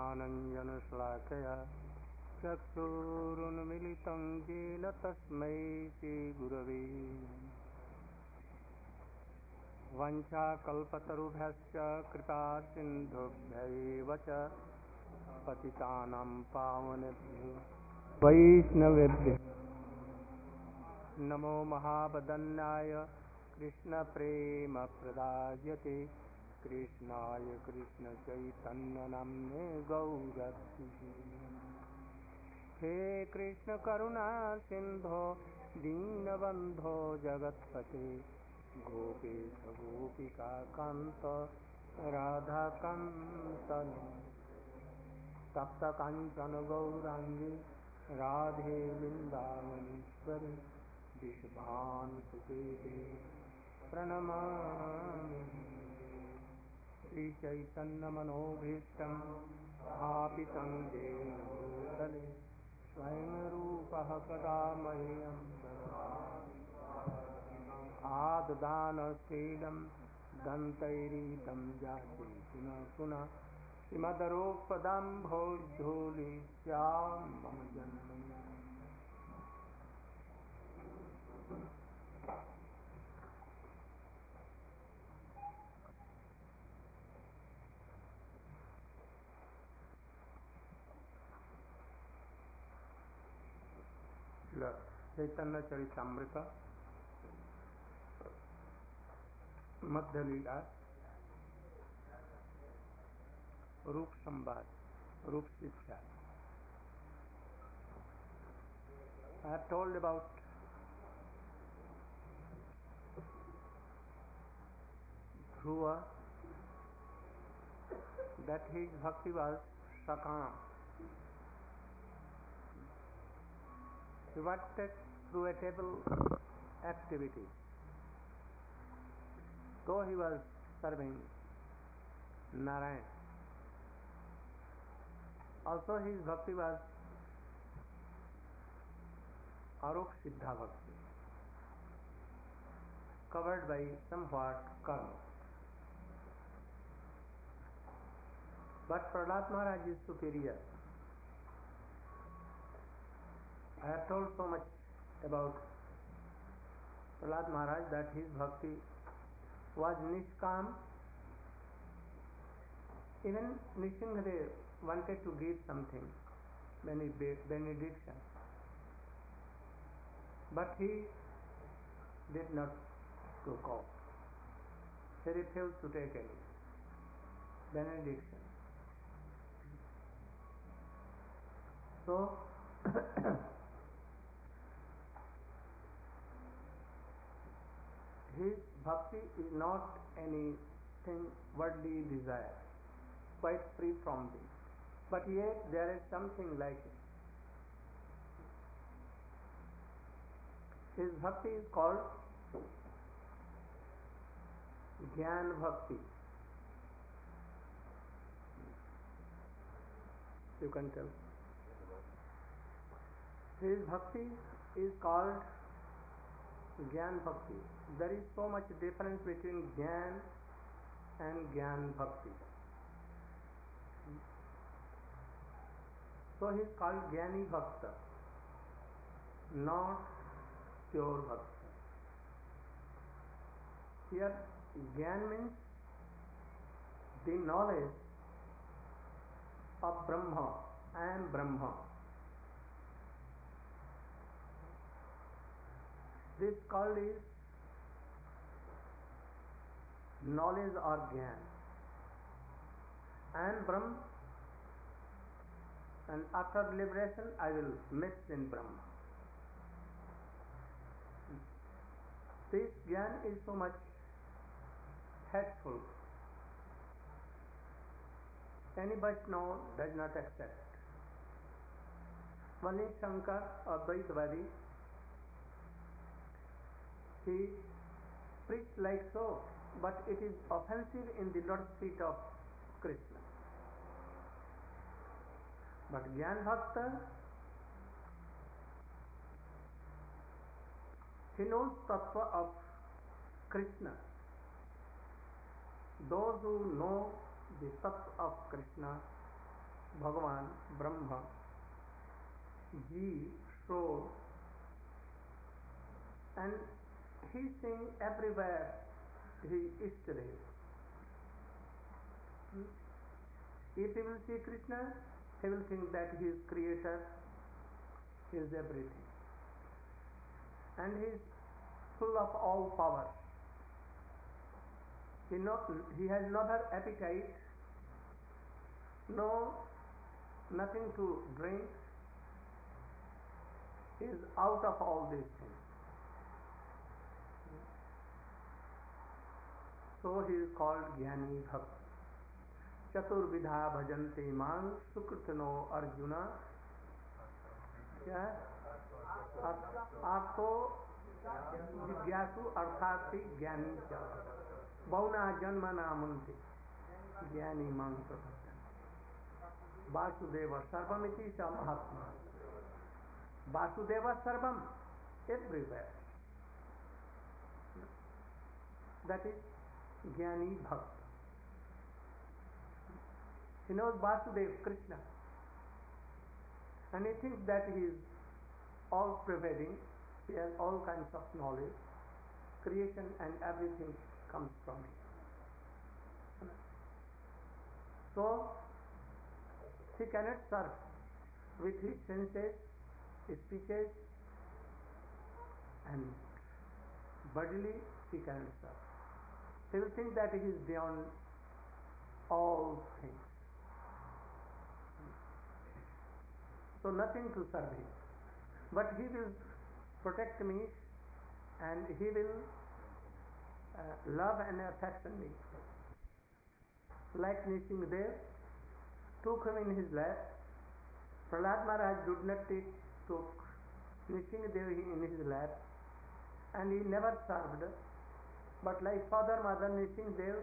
आनञ्जनशलाकया चक्षुरुन्मिलितं येन तस्मै श्रीगुरवे वञ्चाकल्पतरुभ्यश्च कृपासिन्धुभ्यैव च पतितानां पावनेभ्यो वैष्णवेभ्यो नमो महावदन्याय कृष्णप्रेमप्रदायते कृष्णाय कृष्णचैतन्यनाम्ने गौरक्षिते हे कृष्ण करुणा सिंधो दीनबंधो जगत्पते गोपेश गोपिका कांत राधाकांत तप्त कांचन गौरांगी राधे वृंदावनेश्वरी विषभानुसुते प्रणमामि श्रीचैतन्यमनोभीष्टं स्थापितं येन भूतले स्वयं रूपः कदा मह्यं आददानशीलं दन्तैरीतं जाते पुनः पुनः श्रीमदरूपदम्भोज्झोलिस्यां मम जन्मनि चैतन्य चरितमृत मध्य लीला रूप संवाद रूप शिक्षा. I have told about Dhruva that his bhakti was sakam. He worked through a table activity. Though he was serving Narayan, also his bhakti was Aruk Siddha Bhakti, covered by somewhat karma. But Prahlad Maharaj is superior. I have told so much about Prahlad Maharaj that his bhakti was Nishkam. Even Nrsimhadev wanted to give something, benediction, but he did not took off. He refused to take any benediction. So his bhakti is not anything worldly desire, quite free from this. But yet there is something like it. His bhakti is called Jnana Bhakti. You can tell. His bhakti is called Jnana Bhakti. There is so much difference between Jnana and Jnana Bhakti. So he is called Jnani Bhakta, not pure Bhakta. Here Jnana means the knowledge of Brahma and Brahma. This called is knowledge or Jnana. And Brahma, and after liberation I will mix in Brahma. This Jnana is so much hateful. Any Vaishnava does not accept. Only Shankar or Vaidvadi, he preached like so, but it is offensive in the lotus feet of Krishna. But Jnana Bhakta, he knows tattva of Krishna. Those who know the tattva of Krishna, Bhagavan, Brahma, Jeev, soul, and he seeing everywhere he is today. If he will see Krishna, he will think that he is creator, he is everything, and he is full of all power. He has no other appetite, nothing to drink. He is out of all these things. So he is called Jnani Bhakt. चतुर्विधा भजन्ते मां सुकृतनो अर्जुन क्या आत्तो जिज्ञासु अर्थात ज्ञानी च बहुना जन्म नामन्ते ज्ञानी मां प्रपद्यन्ते वासुदेव सर्वमिति च महात्मा वासुदेव सर्वम everywhere, that is Jnani Bhakt. He knows Vasudev, Krishna, and he thinks that he is all pervading, he has all kinds of knowledge, creation and everything comes from him. So he cannot serve with his senses, speeches, and bodily he cannot serve. He will think that he is beyond all things. So nothing to serve him. But he will protect me and he will love and affection me. Like Nrsimhadev took him in his lap. Prahlad Maharaj did not took Nrsimhadev in his lap, and he never served. But like father, mother, Nrsimhadev,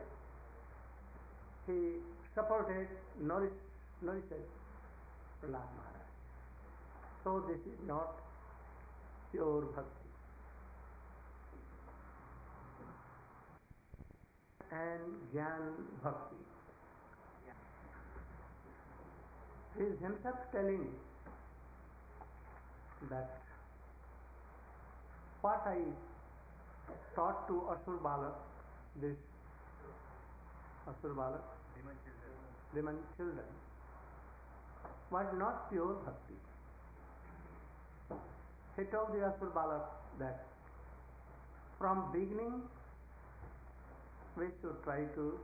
he supported, nourished Prahlad Maharaj. So this is not pure bhakti. And Jnana Bhakti. He is himself telling that what I taught to Asur Balak, this Asur Balak, demon children, was not pure bhakti. He told the Asur Balak that from beginning we should try to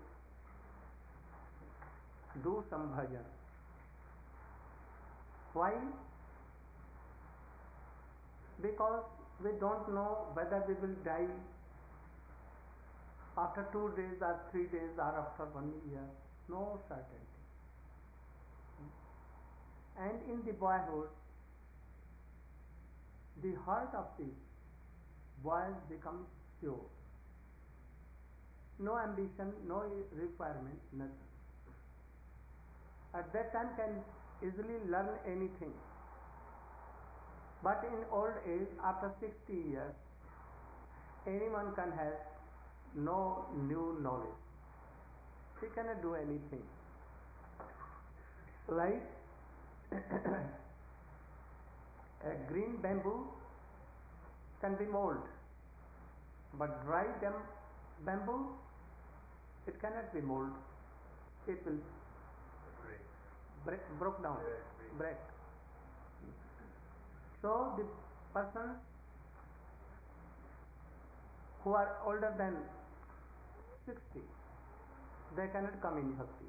do some bhajan. Why? Because we don't know whether we will die after 2 days or 3 days or after 1 year. No certainty. And in the boyhood, the heart of the boys becomes pure. No ambition, no requirement, nothing. At that time can easily learn anything. But in old age, after 60 years, anyone can have no new knowledge. He cannot do anything. Like a green bamboo can be molded, but dry bamboo, it cannot be molded. It will broke down, break. So the persons who are older than 60, they cannot come in bhakti.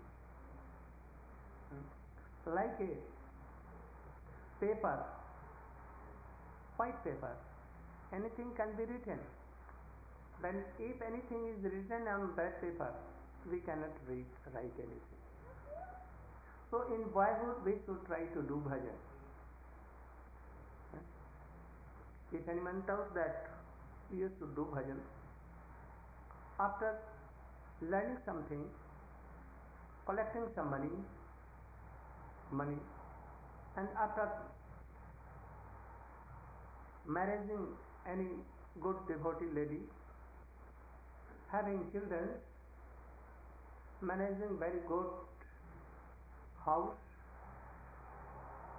Like a paper, white paper, anything can be written. Then if anything is written on that paper, we cannot write anything. So in boyhood we should try to do bhajan. If anyone tells that you should do bhajan, after learning something, collecting some money, and after marrying any good devotee lady, having children, managing very good house,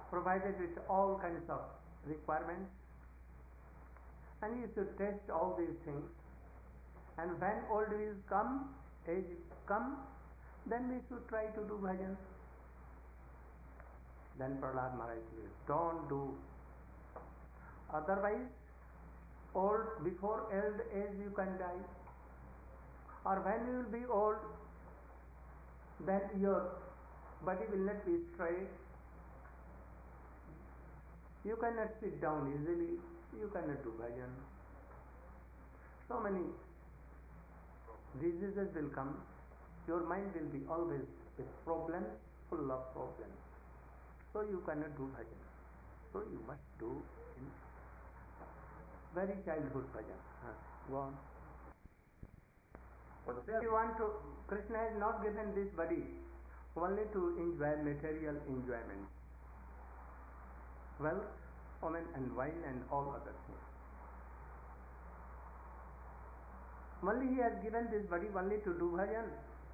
provided with all kinds of requirements, and you should test all these things. And when old age come, then we should try to do bhajan. Then Prahlad Maharaj says, don't do. Otherwise, before old age you can die. Or when you will be old, then your body will not be straight. You cannot sit down easily. You cannot do bhajan. So many diseases will come. Your mind will be always with problems, full of problems. So you cannot do bhajan. So you must do in very childhood bhajan. Go on. If you want to, Krishna has not given this body only to enjoy material enjoyment, wealth, women and wine and all other things. Only he has given this body only to do bhajan,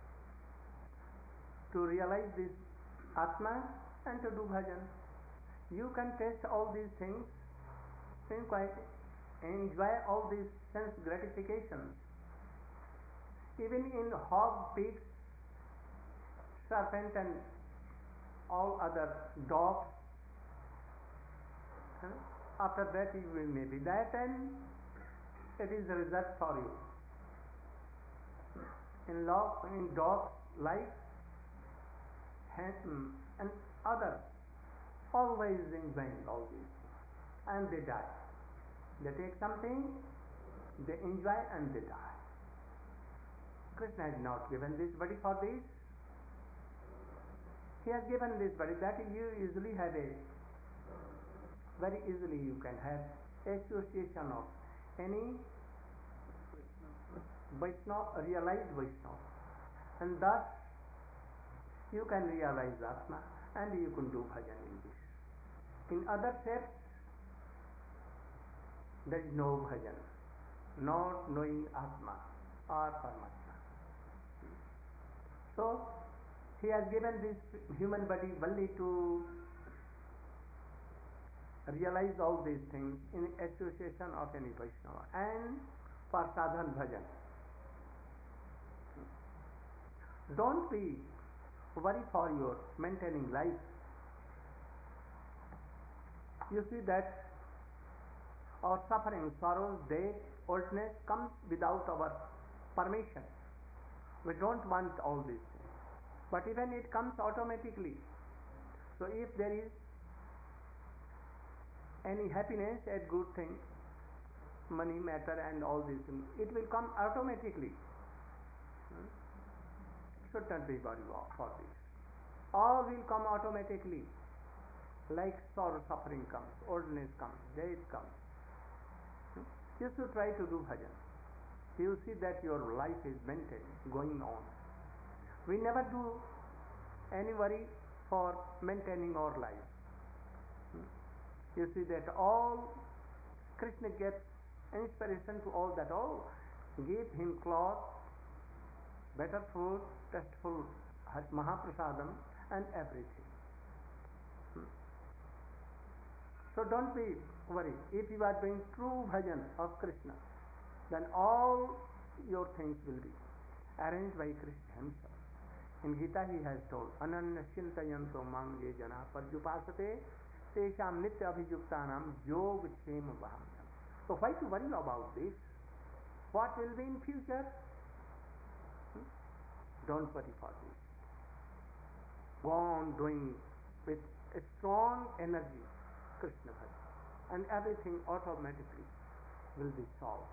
to realize this Atma and to do bhajan. You can taste all these things, enjoy all these sense gratifications. Even in hog, pigs, serpent and all other dogs, after that you will maybe that, and it is reserved for you. In dogs, life, and others, always enjoying all these things, and they die. They take something, they enjoy and they die. Krishna has not given this body for this. He has given this body that you easily have very easily you can have association of any Vaishnava, realized Vaishnava, and thus you can realize Atma and you can do bhajan in this. In other shapes, there is no bhajan, not knowing Atma or Paramatma. So he has given this human body only to realize all these things in association of any Vaishnava and for sadhan bhajan. Don't be worried for your maintaining life. You see that our suffering, sorrows, death, oldness comes without our permission. We don't want all these things. But even it comes automatically. So if there is any happiness, a good thing, money, matter and all these things, it will come automatically. Should not be worried for this. All will come automatically. Like sorrow, suffering comes, oldness comes, death comes. You should try to do bhajan. You see that your life is maintained, going on. We never do any worry for maintaining our life. You see that all Krishna gets inspiration to all that. All give him cloth, better food, tasteful Mahaprasadam and everything. So don't be worried. If you are doing true bhajan of Krishna, then all your things will be arranged by Krishna himself. In Gita he has told, Ananya Chintayanto Mang Ye Jana Parjupasate Tesham Nitya Abhijuktanam Yog Chem Vahamyam. So why to worry about this? What will be in future? Don't worry for this. Go on doing with a strong energy Krishna bhajan, and everything automatically will be solved.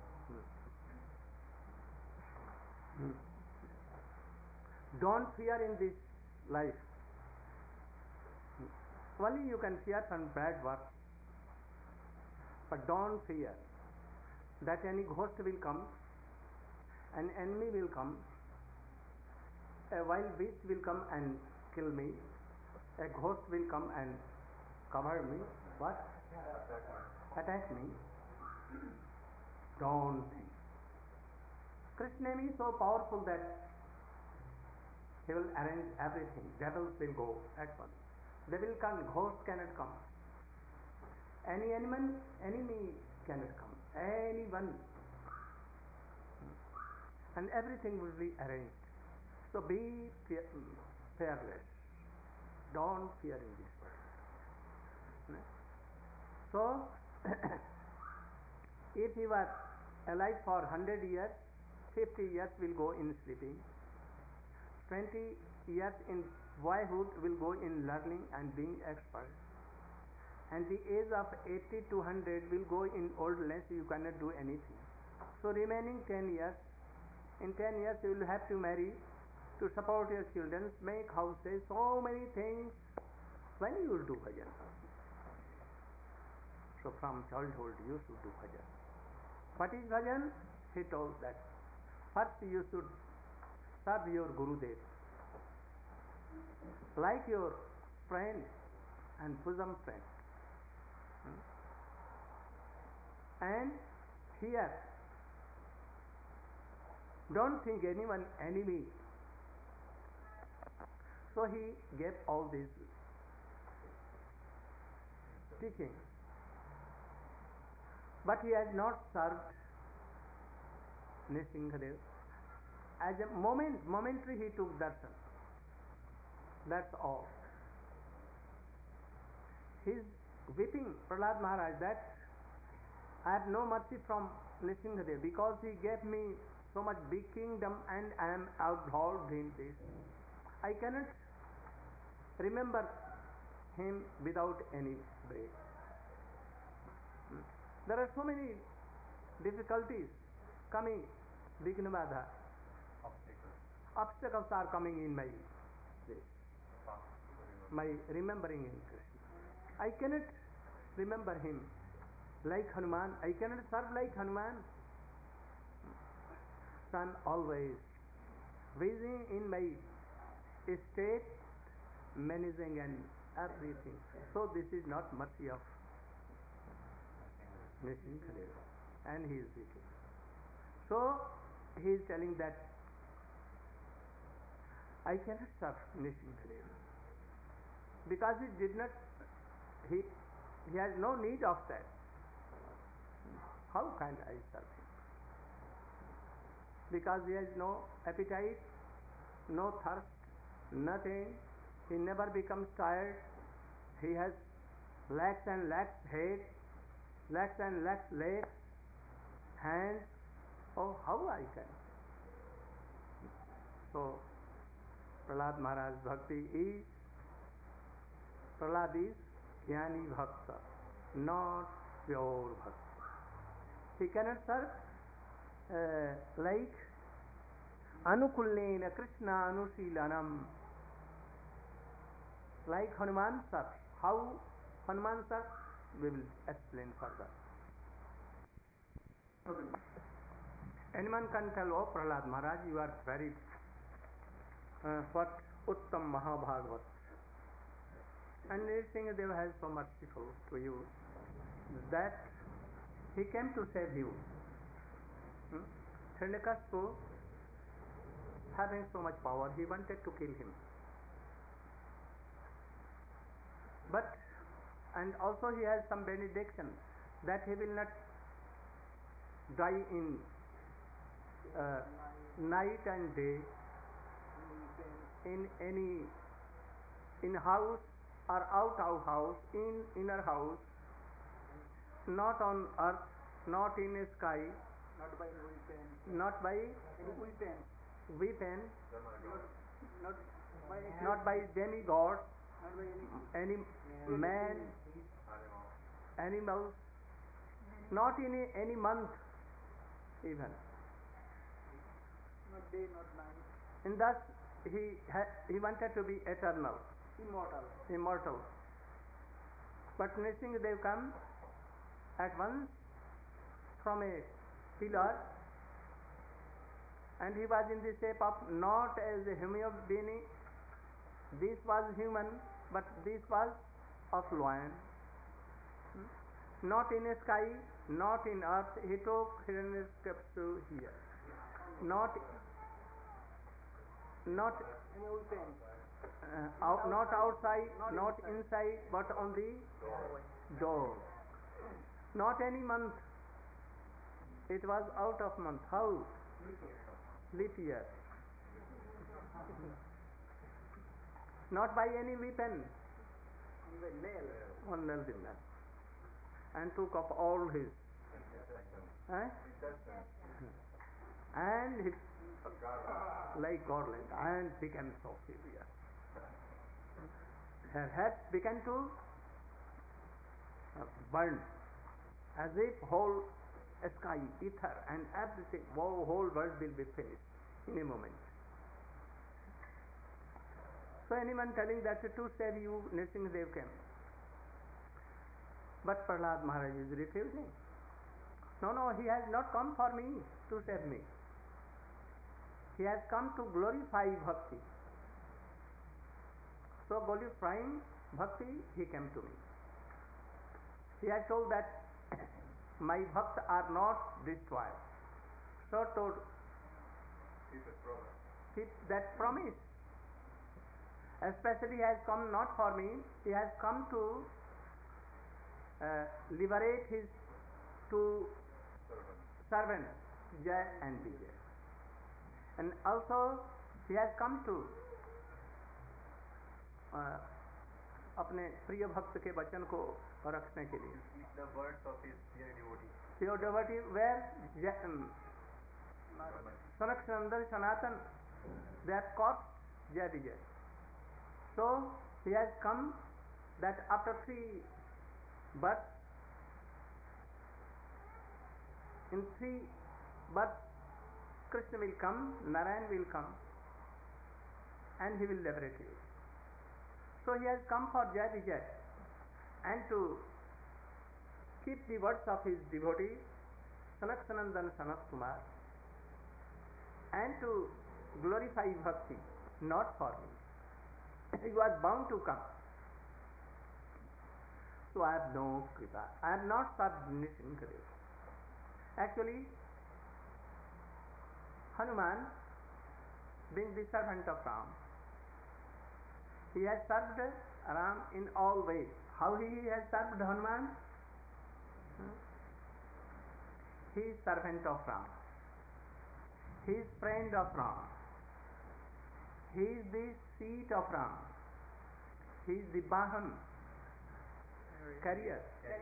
Don't fear in this life. Only you can fear some bad work, but don't fear that any ghost will come, an enemy will come, a wild beast will come and kill me, a ghost will come and cover me. What? Attack me. Don't think. Krishna is so powerful that he will arrange everything. Devils will go at once. They will come, ghost cannot come. Any enemy cannot come. Anyone. And everything will be arranged. So be fearless. Don't fear in this world. So, if he was alive for 100 years, 50 years will go in sleeping. 20 years in boyhood will go in learning and being expert. And the age of 80 to 100 will go in oldness, you cannot do anything. So remaining 10 years, in 10 years you will have to marry, to support your children, make houses, so many things. When you will do bhajan? So from childhood you should do bhajan. What is bhajan? He told that first you should serve your Gurudev like your friend and bosom friend. And here, don't think anyone enemy. So he gave all these teachings. But he has not served Nrsimhadev. As a momentary he took darshan. That's all. His weeping, Prahlad Maharaj, that I have no mercy from Nrsimhadev because he gave me so much big kingdom and I am outvolved in this. I cannot remember him without any break. There are so many difficulties coming, Vignabadha. Obstacles are coming in my remembering in Krishna. I cannot remember him like Hanuman. I cannot serve like Hanuman. So I am always busy in my state, managing and everything. So this is not mercy of Nrsimhadev. And he is weeping. So he is telling that I cannot serve Nrsimhadev because he has no need of that. How can I serve him? Because he has no appetite, no thirst, nothing. He never becomes tired. He has lakhs and lakhs head, lakhs and lakhs legs, hands. Oh, how I can? So, Prahlad Maharaj Bhakti is, Prahlad is Jnani Bhakta, not pure Bhakti. He cannot serve like Anukullena Krishna Anusilanam, like Hanuman serves. How Hanuman serves, we will explain further. Anyone can tell, oh Prahlad Maharaj, you are very what Uttam Mahabhagavat. And Nrsimhadev has so merciful to you that he came to save you. Hiranyakashipu, having so much power, he wanted to kill him. But, and also he has some benediction that he will not die in night and day, in house or out of house, in inner house, not on earth, not in sky, not by weapon, not by demigods, any man, animals, not in any month even. Not day, not night. And thus he wanted to be eternal, immortal. But Nrsimhadev come at once from a pillar, and he was in the shape of not as a human being. This was human, but this was of lion. Not in a sky, not in earth. He took Hiranyakashipu here. Not any weapon. not outside, not inside, but on the door. Not any month. It was out of month. How? Leap year. Not by any weapon. On nail the nail. And took up all his. Eh? And he like godlike and became so severe. Her head began to burn as if whole sky, ether and everything, whole world will be finished in a moment. So anyone telling that to save you, Nrsimhadev came. But Prahlad Maharaj is refusing. No, he has not come for me to save me. He has come to glorify bhakti. So glorifying bhakti, he came to me. He has told that my bhakts are not destroyed. So told, keep that promise. Especially he has come not for me, he has come to liberate his two servants, Jay and Vijay. And also he has come to अपने प्रिय भक्त के वचन को रखने के लिए. The words of his dear devotee. Pure devotee, where Sanat Sanatan, they are caught Jay Vijay. So he has come that after 3 births, in 3 births, Krishna will come, Narayan will come, and he will liberate you. So he has come for Jay Vijay and to keep the words of his devotee Sanat Sanandan Sanat Kumar and to glorify bhakti, not for me. He was bound to come. So I have no kripa. I am not Nrsimhadev. Actually, Hanuman, being the servant of Ram, he has served Ram in all ways. How he has served Hanuman? He is servant of Ram. He is friend of Ram. He is the seat of Ram. He is the Bahan, carrier.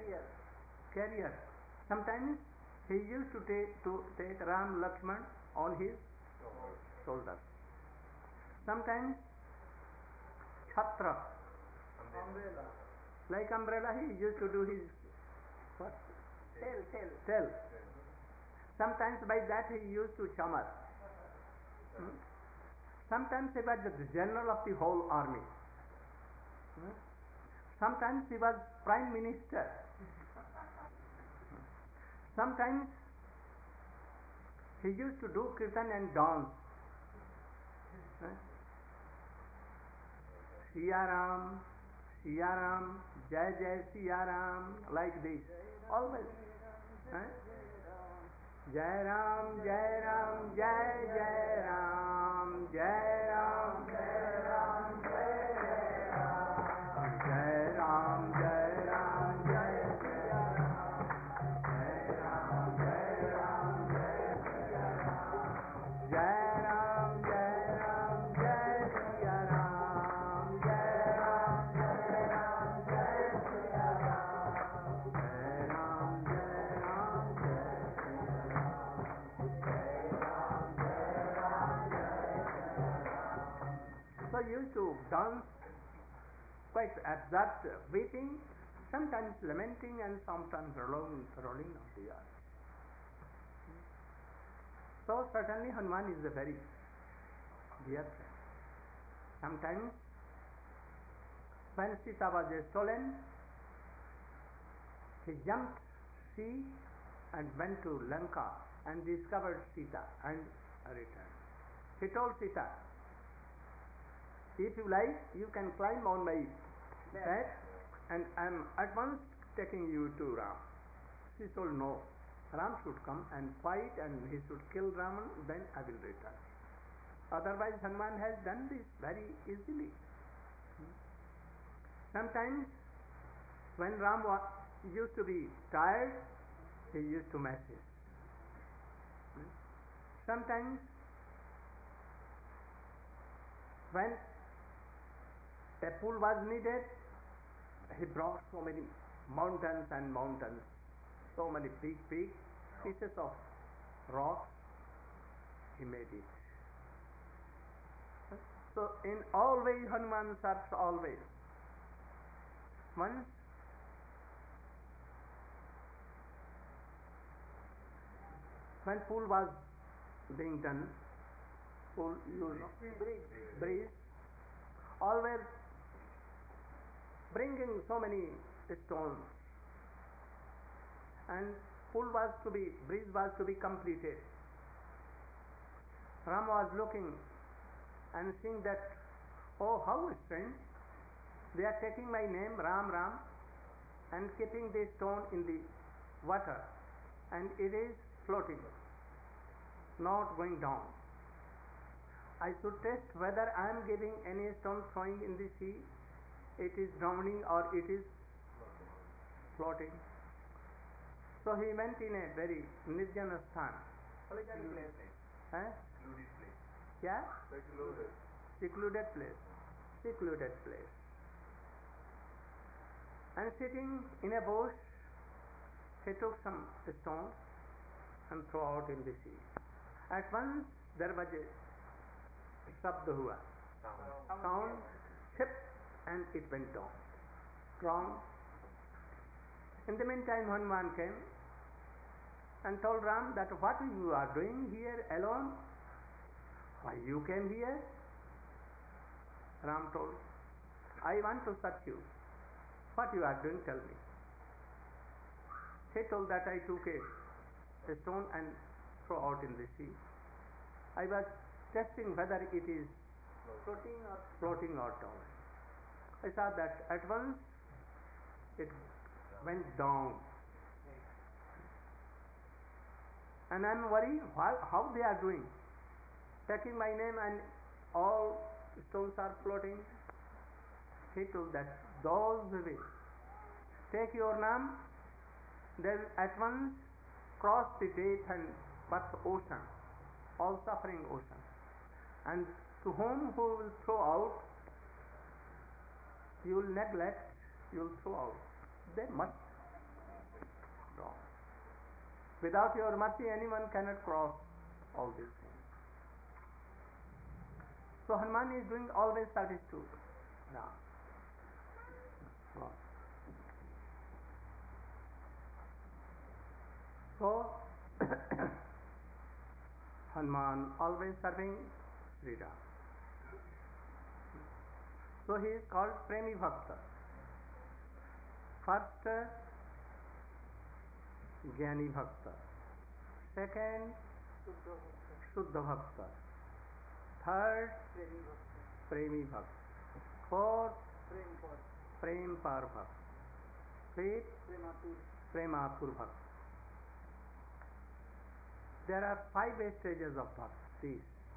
Sometimes he used to take Ram Lakshman on his shoulders. Sometimes Chhatra, like umbrella, he used to do his what? Tail. Sometimes by that he used to chamar. Sometimes he was the general of the whole army. Sometimes he was prime minister. Sometimes he used to do kirtan and dance. Siya Ram, Jai Jai Siya Ram, like this, always. Jai Ram, Jai Ram, Jai Jai Ram, Jai Ram, Jai Ram, Jai Jai Ram, Jai Ram, Jai Jai Ram, Jai Ram, Jai Jai Ram, Jai Ram, Jai Siya Ram, Jai Ram, Jai Ram, Jai Siya Ram, Jai Ram, Jai Ram, Jai So used to dance quite absurd, weeping, sometimes lamenting and sometimes rolling on the earth. So certainly Hanuman is a very dear friend. Sometimes when Sita was stolen, he jumped sea and went to Lanka and discovered Sita and returned. He told Sita, if you like, you can climb on my back and I am at once taking you to Ram. She told no, Ram should come and fight and he should kill Ravan, then I will return. Otherwise Hanuman has done this very easily. Sometimes when used to be tired, he used to message. Sometimes when a pool was needed, he brought so many mountains and mountains, so many big pieces of rock, he made it. So in all ways Hanuman serves always. Once when pool was being done, pool, bridge, all were bringing so many stones, and bridge was to be completed. Ram was looking and seeing that, oh, how strange, they are taking my name Ram Ram and keeping the stone in the water, and it is floating, not going down. I should test whether I am giving any stone throwing in the sea, it is drowning or it is floating. So he went in a very nirjana sthan. Yeah? Secluded place. And sitting in a bush, he took some stones and threw out in the sea. At once there was a shabd hua, sound, chip, and it went down. Strong. In the meantime, Hanuman came and told Ram that what you are doing here alone? Why you came here? Ram told, I want to search you. What you are doing, tell me. He told that I took a stone and threw out in the sea. I was testing whether it is floating or down. I saw that at once it went down. And I am worried how they are doing. Taking my name and all stones are floating. He told that those who will take your name, they will at once cross the death and birth ocean, all suffering ocean. And to whom who will throw out, you will neglect, you will throw out. They must cross. Without your mercy, anyone cannot cross all these things. So Hanuman is doing always service to Ram. So Hanuman always serving Sri Ram. So he is called Premi Bhakta. First, Jnani Bhakta. Second, Shuddha Bhakta. Third, Premi Bhakta. Fourth, Prem Par Bhakta. Fifth, Premapur Bhakta. There are 5 stages of bhakti.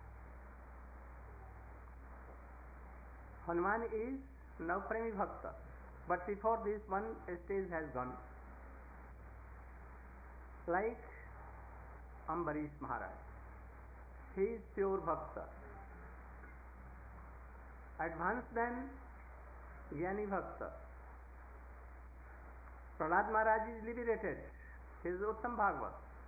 Hanuman is now Premi Bhakta, but before this one stage has gone. Like Ambarish Maharaj, he is pure Bhakta. Advanced then Jnani Bhakta. Prahlad Maharaj is liberated, he is Uttam Bhagavat.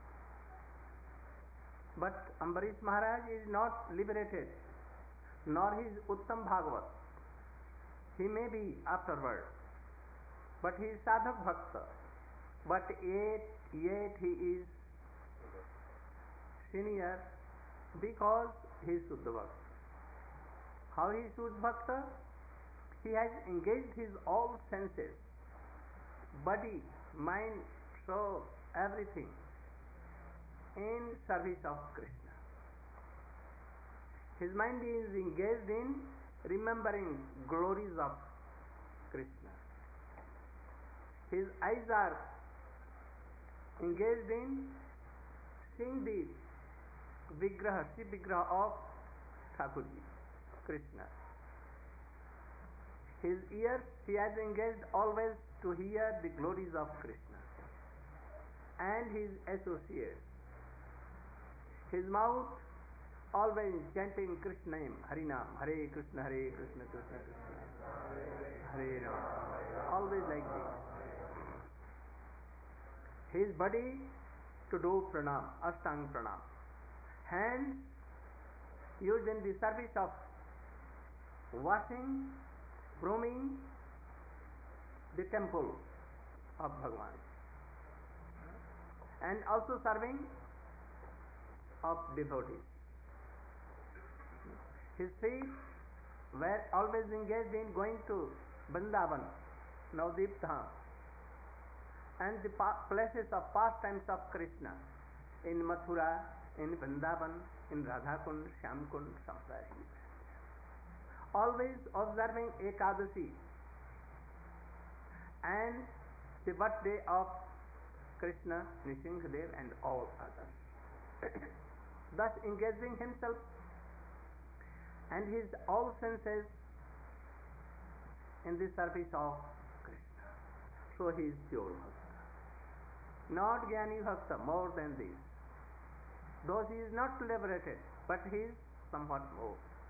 But Ambarish Maharaj is not liberated, nor he is Uttam Bhagavat. He may be afterward, but he is Sadhak Bhakta. But yet he is senior because he is Shuddha Bhakta. How he is Shuddha Bhakta? He has engaged his all senses, body, mind, soul, everything in service of Krishna. His mind is engaged in remembering glories of Krishna. His eyes are engaged in seeing the Vigraha, Shiv Vigraha of Thakurji, Krishna. His ears he has engaged always to hear the glories of Krishna and his associates. His mouth always chanting Krishna name, Harinam, Hare Krishna, Krishna Krishna, Hare Ram, always like this. His body to do pranam, Ashtang pranam. Hands used in the service of washing, brooming the temple of Bhagavan, and also serving of devotees. His feet were always engaged in going to Vrindavan, Navdeep Dham, and the places of pastimes of Krishna in Mathura, in Vrindavan, in Radhakund, Shyamkund, Samsari. Always observing Ekadasi and the birthday of Krishna, Nrsimhadev and all others. Thus engaging himself and his all senses in the service of Krishna. So he is pure Bhakta. Not Jnani Bhakta, more than this. Though he is not liberated, but he is somewhat more.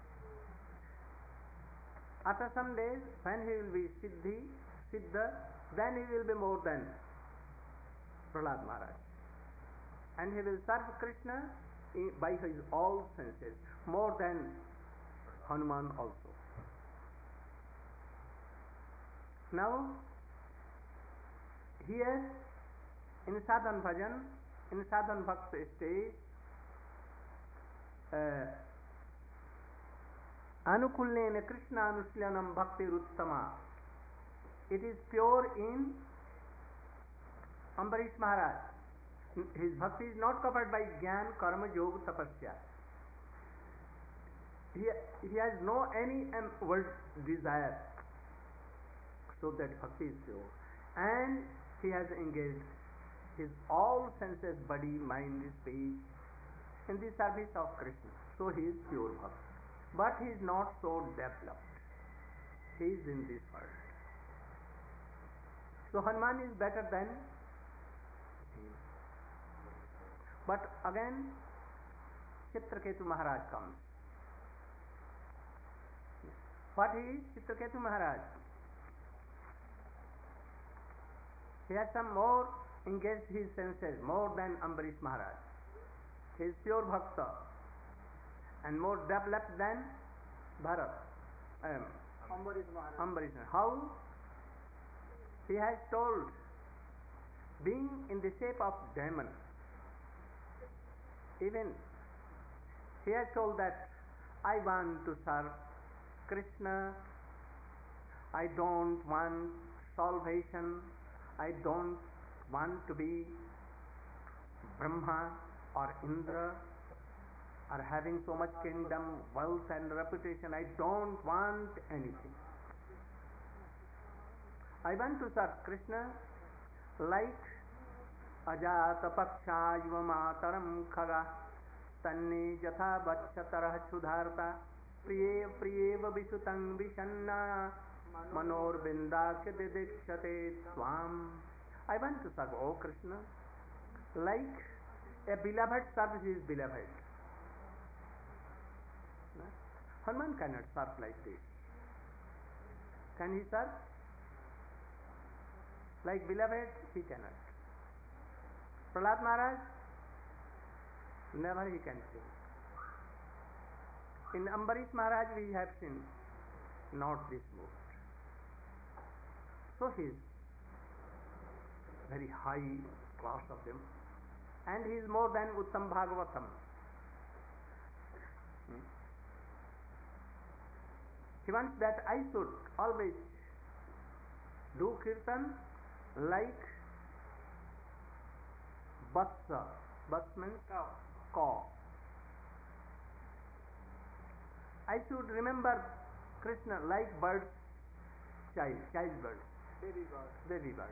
After some days, when he will be Siddha, then he will be more than Prahlad Maharaj. And he will serve Krishna by his all senses, more than Hanuman also. Now, here in Sadhan Bhajan, in Sadhan Bhakta stage, Anukulnena Krishna Anushlanam Bhakti Ruttama. It is pure in Ambarish Maharaj. His bhakti is not covered by Jnana, Karma, Yoga, Tapasya. He has no any world desire, so that bhakti is pure. And he has engaged his all senses, body, mind, speech, in the service of Krishna. So he is pure bhakti. But he is not so developed. He is in this world. So Hanuman is better than him. But again, Chitraketu Maharaj comes. What is Chitraketu Maharaj? He has some more engaged his senses, more than Ambarish Maharaj. He is pure Bhakta and more developed than Bharat. Ambarish Maharaj. How? He has told, being in the shape of demon, even he has told that I want to serve Krishna, I don't want salvation, I don't want to be Brahma or Indra or having so much kingdom, wealth and reputation. I don't want anything. I want to serve Krishna like Ajata Paksha Yuvamataram Khaga Tanne Jatha Vatshatarah Chudharta Priyeva Visutang Vishanna Manor Bindakya Didikshate Swam. I want to serve, O Krishna, like a beloved serves his beloved. Hanuman cannot serve like this. Can he serve? Like beloved, he cannot. Prahlad Maharaj, never he can sing. In Ambarish Maharaj we have seen not this mood. So he is very high class of them, and he is more than Uttam Bhagavatam. He wants that I should always do kirtan like Vatsa. Vats means cow. I should remember Krishna like birds, child birds, baby birds.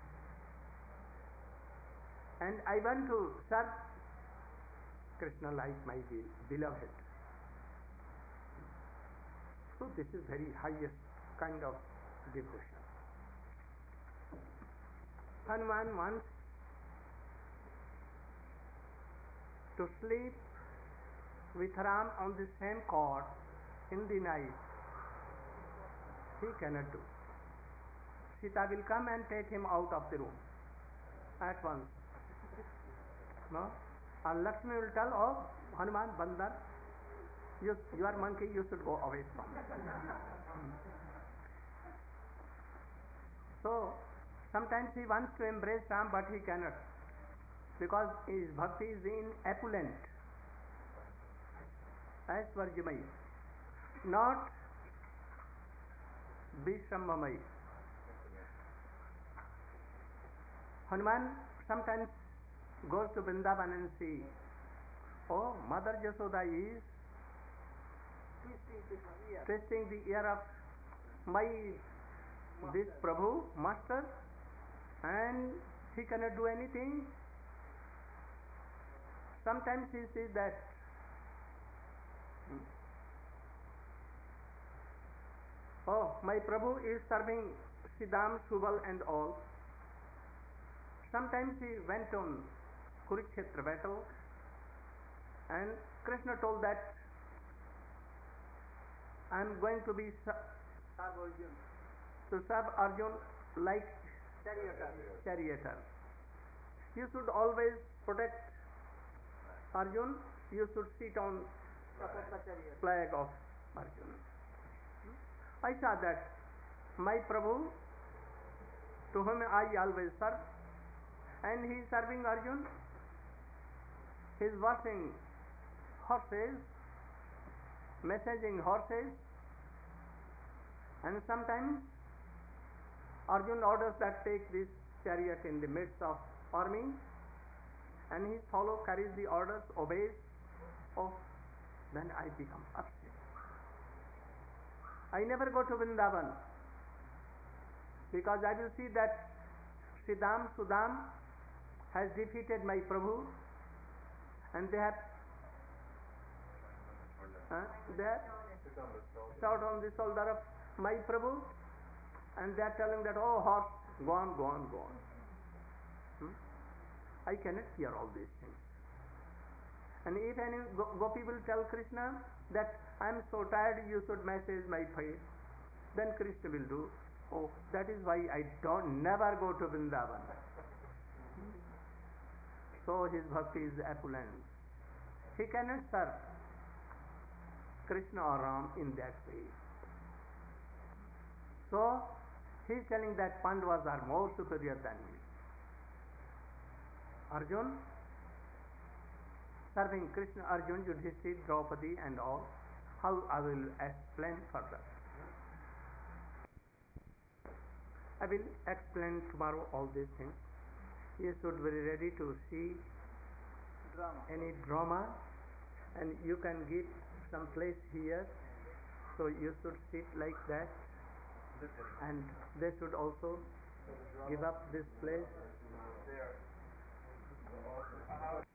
And I want to serve Krishna like my beloved. So this is very highest kind of devotion. Hanuman wants to sleep with Ram on the same cot in the night. He cannot do. Sita will come and take him out of the room at once. No? And Lakshmi will tell, oh, Hanuman, Bandar, you are monkey, you should go away from me. So, sometimes he wants to embrace Ram, but he cannot, because his bhakti is in opulent, Aishwarjamai, not Vishrambhamai. Hanuman sometimes goes to Vrindavan and see, oh, Mother Yashoda is twisting the ear of my this Prabhu, Master, and he cannot do anything. Sometimes he sees that oh, my Prabhu is serving Siddham, Subal and all. Sometimes he went on Kurukshetra battle, and Krishna told that I am going to be to serve Arjun like charioteer. You should always protect Arjun. You should sit on flag of Arjun. I saw that my Prabhu, to whom I always serve, and he is serving Arjun. He is washing horses, massaging horses, and sometimes Arjun orders that take this chariot in the midst of army, and his follower carries the orders, obeys. Oh, then I become upset. I never go to Vrindavan, because I will see that Siddham, Sudam has defeated my Prabhu, and they have shot on the shoulder of my Prabhu, and they are telling that, oh, horse, go on, go on, go on. I cannot hear all these things. And if any gopi will tell Krishna that I am so tired, you should massage my face, then Krishna will do. Oh, that is why I never go to Vrindavan. So his bhakti is opulent. He cannot serve Krishna or Ram in that way. So he is telling that Pandavas are more superior than me. Arjun, serving Krishna, Arjun, Yudhishthira, Draupadi and all, how I will explain further. I will explain tomorrow all these things. You should be ready to see any drama, and you can give some place here, so you should sit like that, and they should also give up this place.